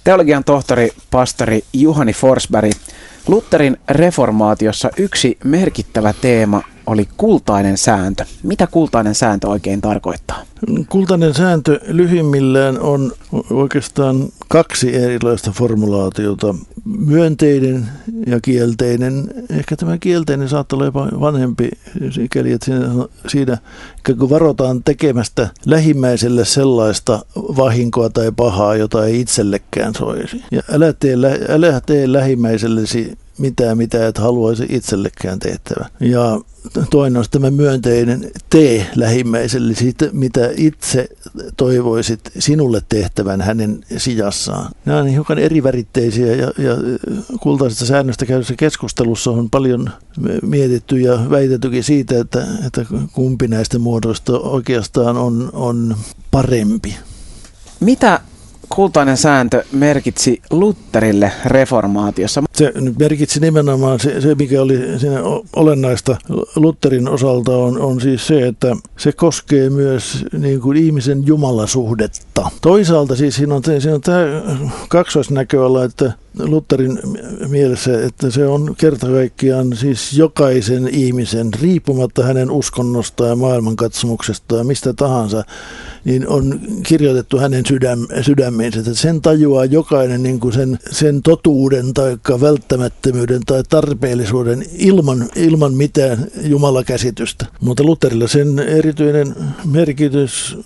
Teologian tohtori, pastori Juhani Forsberg. Lutherin reformaatiossa yksi merkittävä teema oli kultainen sääntö. Mitä kultainen sääntö oikein tarkoittaa? Kultainen sääntö lyhyimmillään on oikeastaan kaksi erilaista formulaatiota. Myönteinen ja kielteinen. Ehkä tämä kielteinen saattaa olla jopa vanhempi, sikäli että siinä kun varotaan tekemästä lähimmäiselle sellaista vahinkoa tai pahaa, jota ei itsellekään soisi. Ja älä tee lähimmäisellesi mitään, mitä et haluaisi itsellekään tehtävä. Ja toinen on tämä myönteinen, tee lähimmäiselle siitä, mitä itse toivoisit sinulle tehtävän hänen sijassaan. Nämä on hiukan eriväritteisiä ja kultaisesta säännöstä käydyssä keskustelussa on paljon mietitty ja väitettykin siitä, että kumpi näistä muodoista oikeastaan on parempi. Mitä kultainen sääntö merkitsi Lutherille reformaatiossa? Se merkitsi nimenomaan se mikä oli siinä olennaista Lutherin osalta on siis se, että se koskee myös niin kuin ihmisen jumalasuhdetta. Toisaalta siis siinä on tämä kaksoisnäköala, että Lutherin mielessä, että se on kerta kaikkiaan siis jokaisen ihmisen, riippumatta hänen uskonnostaan ja maailmankatsomuksestaan ja mistä tahansa, niin on kirjoitettu hänen sydämeensä. Että sen tajuaa jokainen niin kuin sen totuuden tai välttämättömyyden tai tarpeellisuuden ilman mitään jumalakäsitystä. Mutta Lutherilla sen erityinen merkitys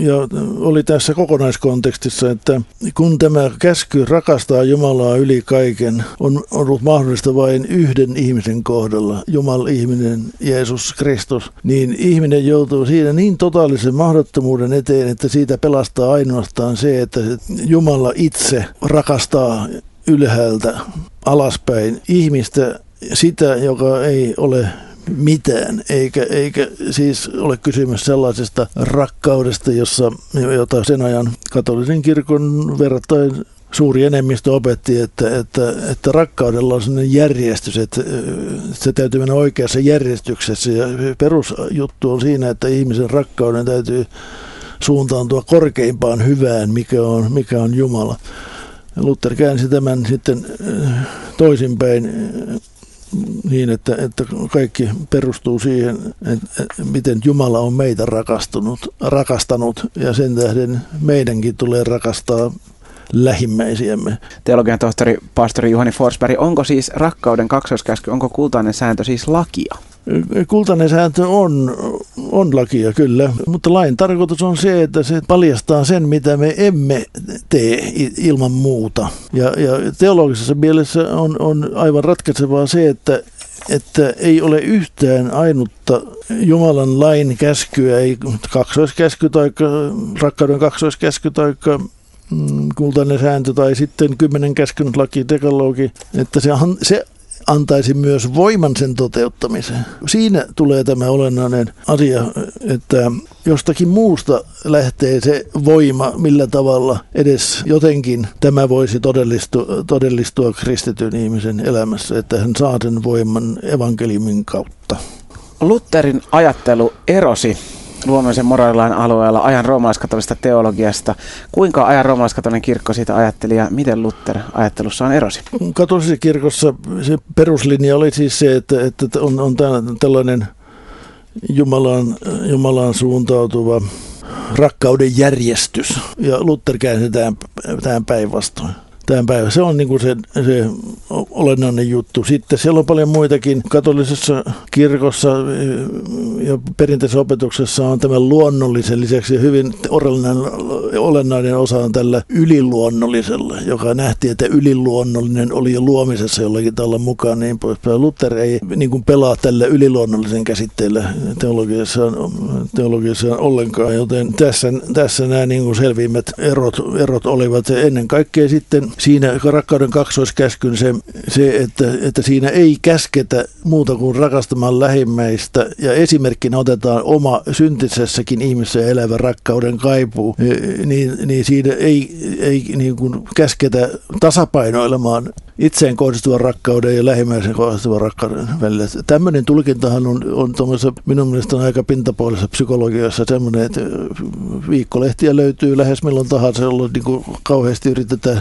oli tässä kokonaiskontekstissa, että kun tämä käsky rakastaa Jumalaa yli kaiken on ollut mahdollista vain yhden ihmisen kohdalla, Jumala-ihminen Jeesus Kristus, niin ihminen joutuu siinä niin totaalisen mahdottomuuden eteen, että siitä pelastaa ainoastaan se, että Jumala itse rakastaa ylhäältä alaspäin ihmistä, sitä, joka ei ole mitään, eikä siis ole kysymys sellaisesta rakkaudesta, jota sen ajan katolisen kirkon verrattain suuri enemmistö opetti, että rakkaudella on sellainen järjestys, että se täytyy mennä oikeassa järjestyksessä. Ja perusjuttu on siinä, että ihmisen rakkauden täytyy suuntaantua korkeimpaan hyvään, mikä on Jumala. Luther käänsi tämän sitten toisinpäin niin, että kaikki perustuu siihen, että miten Jumala on meitä rakastanut ja sen tähden meidänkin tulee rakastaa lähimmäisiämme. Teologian tohtori, pastori Juhani Forsberg, onko siis rakkauden kaksoiskäsky, onko kultainen sääntö siis lakia? Kultainen sääntö on lakia kyllä, mutta lain tarkoitus on se, että se paljastaa sen, mitä me emme tee ilman muuta. Ja teologisessa mielessä on aivan ratkaisevaa se, että ei ole yhtään ainutta Jumalan lain käskyä, ei kaksoiskäsky tai rakkauden kaksoiskäsky tai kultainen sääntö tai sitten 10 käskyn laki, dekalogi, että se antaisi myös voiman sen toteuttamiseen. Siinä tulee tämä olennainen asia, että jostakin muusta lähtee se voima, millä tavalla edes jotenkin tämä voisi todellistua kristityn ihmisen elämässä, että hän saa sen voiman evankeliumin kautta. Lutherin ajattelu erosi luonnollisen moraalilain alueella ajan roomalaiskatolista teologiasta. Kuinka ajan roomalaiskatolinen kirkko siitä ajatteli ja miten Luther ajattelussaan erosi? Katolisessa kirkossa se peruslinja oli siis se, että on tällainen Jumalaan suuntautuva rakkauden järjestys. Ja Luther käänsi tämän päinvastoin. Se on niin kuin se olennainen juttu. Sitten siellä on paljon muitakin. Katolisessa kirkossa ja perinteisessä opetuksessa on tämän luonnollisen lisäksi hyvin olennainen osa on tällä yliluonnollisella, joka nähtiin, että yliluonnollinen oli jo luomisessa jollakin tavalla mukaan niin poispäin. Luther ei niin kuin pelaa tällä yliluonnollisen käsitteellä teologiassa ollenkaan, joten tässä nämä niin kuin selvimmät erot olivat ennen kaikkea sitten siinä rakkauden kaksoiskäskyn se että siinä ei käsketä muuta kuin rakastamaan lähimmäistä ja esimerkkinä otetaan oma syntisessäkin ihmisessä elävä rakkauden kaipuu, niin siinä ei niin kuin käsketä tasapainoilemaan itseen kohdistuvan rakkauden ja lähimmäisen kohdistuvan rakkauden välillä. Tämmöinen tulkintahan on minun mielestäni aika pintapuolisessa psykologiassa semmoinen, että viikkolehtiä löytyy lähes milloin tahansa, jolloin niin kuin kauheasti yritetään opettaa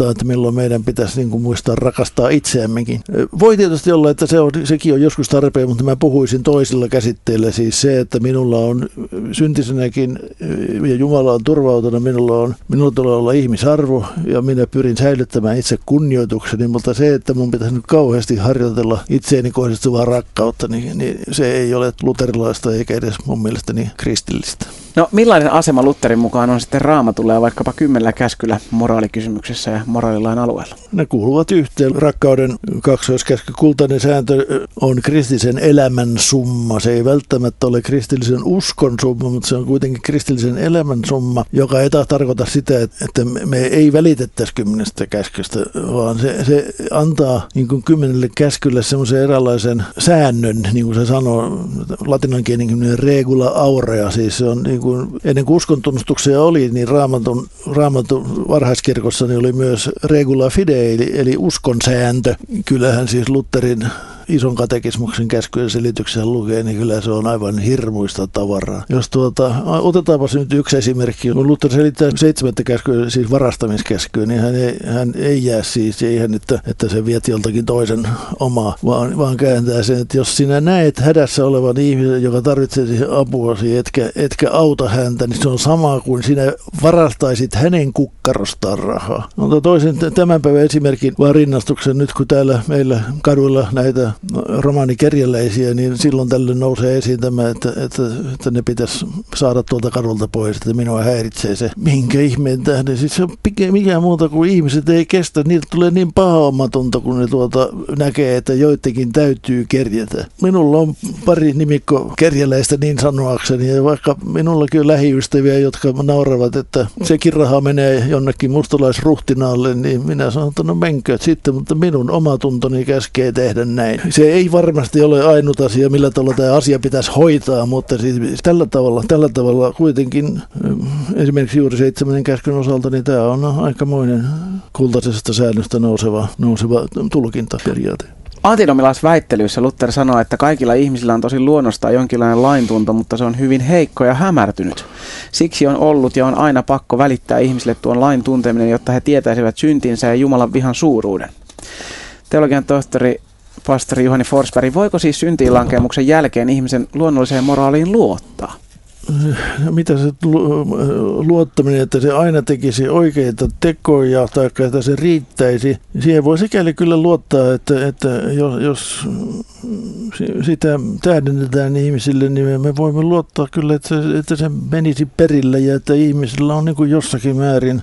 muistaa, että milloin meidän pitäisi niin kuin muistaa rakastaa itseämmekin. Voi tietysti olla, että sekin on joskus tarpeen, mutta mä puhuisin toisilla käsitteillä. Siis se, että minulla on syntisenäkin ja Jumala on turvautuna, minulla tulee olla ihmisarvo ja minä pyrin säilyttämään itse kunnioitukseni, mutta se, että mun pitäisi nyt kauheasti harjoitella itseeni kohdistuvaa rakkautta, niin se ei ole luterilaista eikä edes mun mielestäni kristillistä. No millainen asema Lutherin mukaan on sitten Raamatulla ja vaikkapa 10 käskyllä moraalikysymyksessä ja moraalilain alueella? Ne kuuluvat yhteen. Rakkauden kaksoiskäsky, kultainen sääntö on kristillisen elämän summa. Se ei välttämättä ole kristillisen uskon summa, mutta se on kuitenkin kristillisen elämän summa, joka ei tarkoita sitä, että me ei välitettäisi 10 käskystä, vaan se antaa niin kuin 10 käskylle semmoisen eräänlaisen säännön, niin kuin se sanoo, latinankielinen regula aurea, siis se on niin kuin, ennen kuin uskontunnustuksia oli, niin Raamatun varhaiskirkossa niin oli myös regula fidei, eli uskonsääntö. Kyllähän siis Lutherin ison katekismuksen käskyjen selityksessä lukee, niin kyllä se on aivan hirmuista tavaraa. Jos otetaanpa nyt yksi esimerkki. Kun Luther selittää 7. käskyä, siis varastamiskäskyä, niin hän ei jää siis siihen, että se viet joltakin toisen omaa, vaan kääntää sen, että jos sinä näet hädässä olevan ihmisen, joka tarvitsee siihen apuasi, etkä auta häntä, niin se on sama kuin sinä varastaisit hänen kukkarostaan rahaa. Mutta toisen tämän päivän esimerkin vaan rinnastuksen nyt, kun täällä meillä kaduilla näitä romaanikerjäläisiä, niin silloin tällöin nousee esiin tämä, että ne pitäisi saada tuolta kadulta pois, että minua häiritsee se. Minkä ihmeen tähden? Siis se on mikään muuta kuin ihmiset ei kestä. Niiltä tulee niin paha omatunto, kun ne näkee, että joidenkin täytyy kerjätä. Minulla on pari nimikko kerjäläistä niin sanoakseni, ja vaikka minullakin on lähiystäviä, jotka nauravat, että sekin raha menee jonnekin mustalaisruhtinaalle, niin minä sanon, että no menkööt sitten, mutta minun omatuntoni käskee tehdä näin. Se ei varmasti ole ainut asia, millä tavalla tämä asia pitäisi hoitaa, mutta siis tällä tavalla kuitenkin esimerkiksi juuri 7. käskyn osalta, niin tämä on aikamoinen kultaisesta säännöstä nouseva tulkintaperiaate. Antinomilaisväittelyissä Luther sanoo, että kaikilla ihmisillä on tosi luonnostaan jonkinlainen laintunto, mutta se on hyvin heikko ja hämärtynyt. Siksi on ollut ja on aina pakko välittää ihmisille tuon lain tunteminen, jotta he tietäisivät syntinsä ja Jumalan vihan suuruuden. Teologian tohtori pastori Juhani Forsberg, voiko siis syntiinlankemuksen jälkeen ihmisen luonnolliseen moraaliin luottaa? Mitä se luottaminen, että se aina tekisi oikeita tekoja tai että se riittäisi, siihen voi sikäli kyllä luottaa, että jos sitä täydennetään ihmisille, niin me voimme luottaa kyllä, että se menisi perille ja että ihmisillä on niin kuin jossakin määrin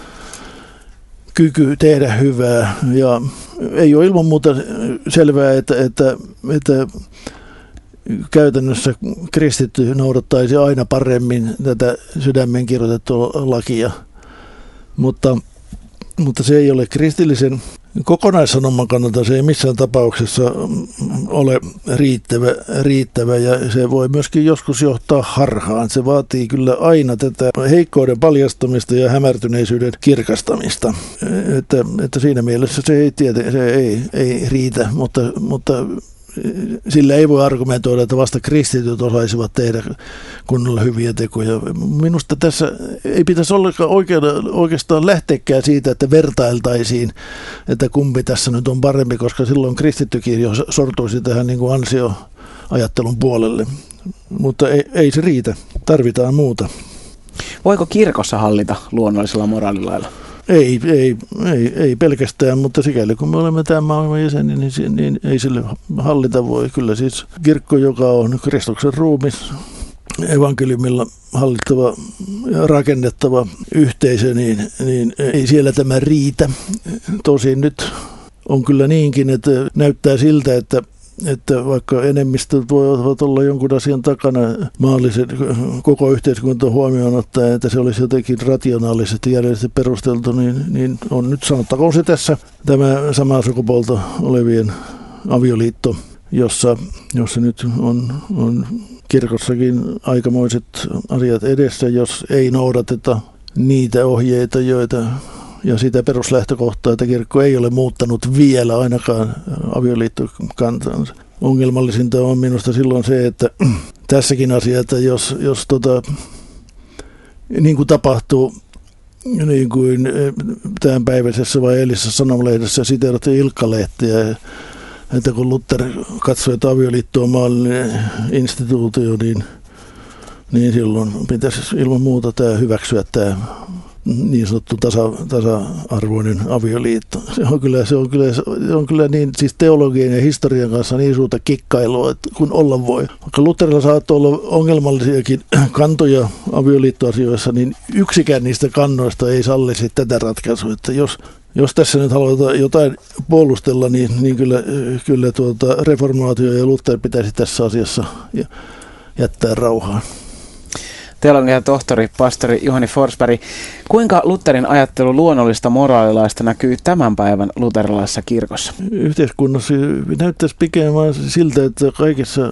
kyky tehdä hyvää. Ja ei ole ilman muuta selvää, että käytännössä kristitty noudattaisi aina paremmin tätä sydämen kirjoitettua lakia, mutta se ei ole kristillisen kokonaissanoman kannalta, se ei missään tapauksessa ole riittävä ja se voi myöskin joskus johtaa harhaan. Se vaatii kyllä aina tätä heikkouden paljastamista ja hämärtyneisyyden kirkastamista. Että siinä mielessä se ei riitä, mutta sillä ei voi argumentoida, että vasta kristityt osaisivat tehdä kunnolla hyviä tekoja. Minusta tässä ei pitäisi oikeastaan lähteäkään siitä, että vertailtaisiin, että kumpi tässä nyt on parempi, koska silloin kristittykin jo sortuisi tähän niin kuin ansioajattelun puolelle. Mutta ei se riitä, tarvitaan muuta. Voiko kirkossa hallita luonnollisella moraalilailla? Ei pelkästään, mutta sikäli kun me olemme tämän maailman jäseni, niin ei sille hallita voi. Kyllä siis kirkko, joka on Kristuksen ruumis, evankeliumilla hallittava ja rakennettava yhteisö, niin ei siellä tämä riitä. Tosin nyt on kyllä niinkin, että näyttää siltä, että vaikka enemmistöt voivat olla jonkun asian takana maallisen koko yhteiskunta huomioon ottaen, että se olisi jotenkin rationaalisesti järjellisesti perusteltu, niin on nyt sanottakoon se tässä tämä samaa sukupuolta olevien avioliitto, jossa nyt on kirkossakin aikamoiset asiat edessä, jos ei noudateta niitä ohjeita, joita ja sitä peruslähtökohtaa, että kirkko ei ole muuttanut vielä ainakaan avioliittokantansa. Ongelmallisinta on minusta silloin se, että tässäkin asiassa, jos niin kuin tapahtuu niin kuin tämänpäiväisessä vai eilisessä sanomalehdessä siteerattiin Ilkka-lehteä, että kun Luther katsoi, että avioliitto on maallinen instituutio, niin silloin pitäisi ilman muuta tämä hyväksyä tämä niin sanottu tasa-arvoinen avioliitto. Se on kyllä niin, siis teologian ja historian kanssa niin suurta kikkailua, että kun olla voi. Vaikka Lutherilla saattoi olla ongelmallisiakin kantoja avioliittoasioissa, niin yksikään niistä kannoista ei sallisi tätä ratkaisua. Että jos tässä nyt halutaan jotain puolustella, niin kyllä reformaatio ja Luther pitäisi tässä asiassa jättää rauhaan. Teologian tohtori, pastori Juhani Forsberg, kuinka Lutherin ajattelu luonnollista moraalilaista näkyy tämän päivän luterilaisessa kirkossa? Yhteiskunnassa näyttäisi pikemmin siltä, että kaikessa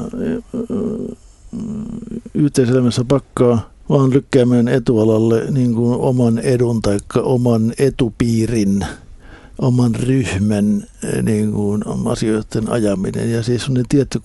yhteiselämässä pakkaa vaan lykkäämään etualalle niin kuin oman edun tai oman etupiirin, oman ryhmän niin kuin asioiden ajaminen. Ja siis on tietty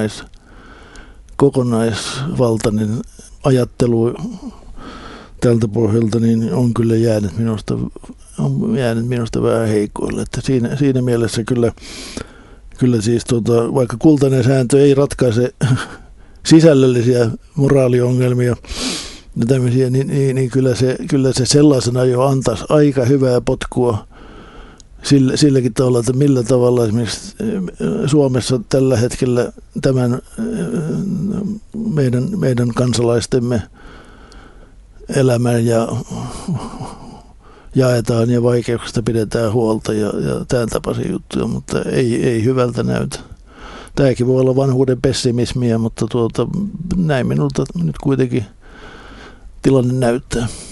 kokonaisvaltainen ajattelu tältä pohjalta niin on kyllä jäänyt minusta vähän heikoille. Että siinä mielessä kyllä siis vaikka kultainen sääntö ei ratkaise sisällöllisiä moraaliongelmia ja tämmöisiä, niin kyllä se sellaisena jo antaisi aika hyvää potkua silläkin tavalla, että millä tavalla esimerkiksi Suomessa tällä hetkellä tämän meidän kansalaistemme elämän ja jaetaan ja vaikeuksista pidetään huolta ja tämän tapaisia juttuja, mutta ei hyvältä näytä. Tämäkin voi olla vanhuuden pessimismiä, mutta näin minulta nyt kuitenkin tilanne näyttää.